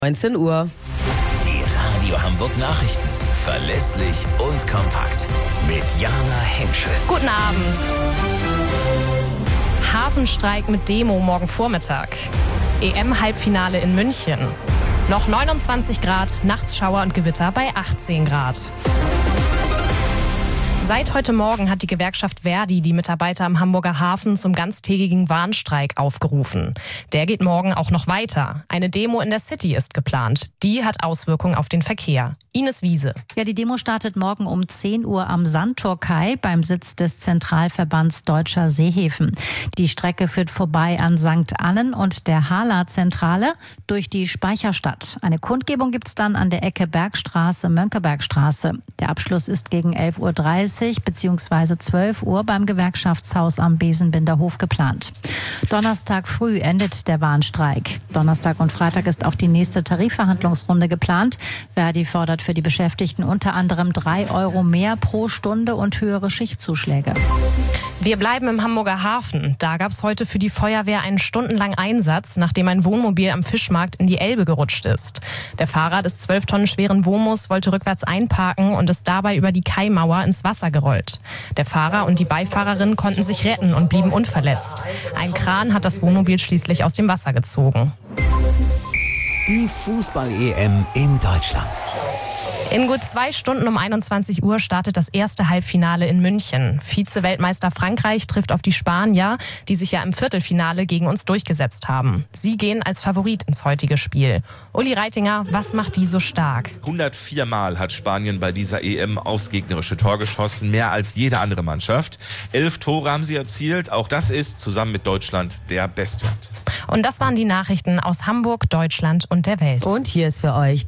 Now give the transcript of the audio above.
19 Uhr. Die Radio Hamburg Nachrichten. Verlässlich und kompakt. Mit Jana Henschel. Guten Abend. Hafenstreik mit Demo morgen Vormittag. EM-Halbfinale in München. Noch 29 Grad, nachts Schauer und Gewitter bei 18 Grad. Seit heute Morgen hat die Gewerkschaft Verdi die Mitarbeiter am Hamburger Hafen zum ganztägigen Warnstreik aufgerufen. Der geht morgen auch noch weiter. Eine Demo in der City ist geplant. Die hat Auswirkungen auf den Verkehr. Ines Wiese. Ja, die Demo startet morgen um 10 Uhr am Sandtorkai beim Sitz des Zentralverbands Deutscher Seehäfen. Die Strecke führt vorbei an St. Annen und der Hala-Zentrale durch die Speicherstadt. Eine Kundgebung gibt's dann an der Ecke Bergstraße-Mönckebergstraße. Der Abschluss ist gegen 11.30 Uhr bzw. 12 Uhr beim Gewerkschaftshaus am Besenbinderhof geplant. Donnerstag früh endet der Warnstreik. Donnerstag und Freitag ist auch die nächste Tarifverhandlungsrunde geplant. Verdi fordert für die Beschäftigten unter anderem 3 Euro mehr pro Stunde und höhere Schichtzuschläge. Wir bleiben im Hamburger Hafen. Da gab es heute für die Feuerwehr einen stundenlangen Einsatz, nachdem ein Wohnmobil am Fischmarkt in die Elbe gerutscht ist. Der Fahrer des 12 Tonnen schweren Wohnmobils wollte rückwärts einparken und ist dabei über die Kaimauer ins Wasser gerollt. Der Fahrer und die Beifahrerin konnten sich retten und blieben unverletzt. Ein Kran hat das Wohnmobil schließlich aus dem Wasser gezogen. Die Fußball-EM in Deutschland. In gut 2 Stunden um 21 Uhr startet das erste Halbfinale in München. Vize-Weltmeister Frankreich trifft auf die Spanier, die sich ja im Viertelfinale gegen uns durchgesetzt haben. Sie gehen als Favorit ins heutige Spiel. Uli Reitinger, was macht die so stark? 104 Mal hat Spanien bei dieser EM aufs gegnerische Tor geschossen, mehr als jede andere Mannschaft. 11 Tore haben sie erzielt. Auch das ist zusammen mit Deutschland der Bestwert. Und das waren die Nachrichten aus Hamburg, Deutschland und der Welt. Und hier ist für euch